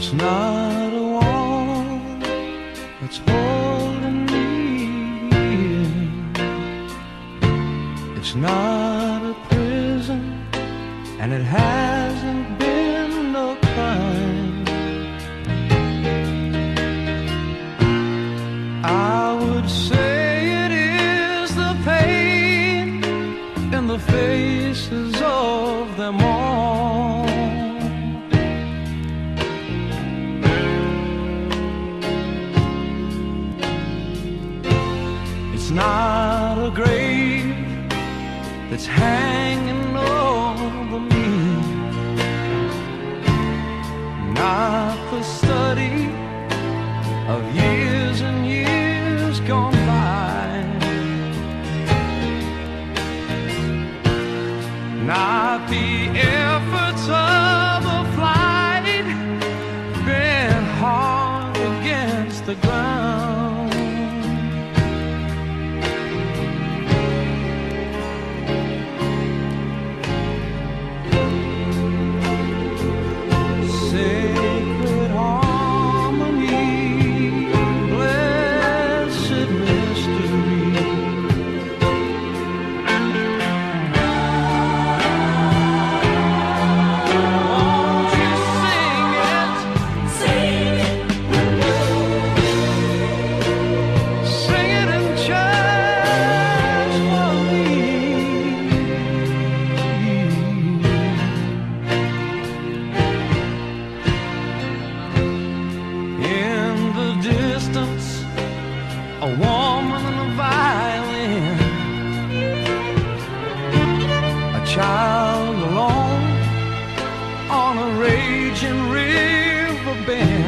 It's not a wall that's holding me in. It's not a prison, and it hasn't been no crime. I would say it is the pain in the faces of them all. It's not a grave that's hanging over me, not the study of years and years gone by, not the efforts of a flight bent hard against the ground. Sacred harmony, blessed mystery. Won't you sing it? Sing it. Sing it in church for me. In the distance, a woman and a violin, a child alone on a raging river bend.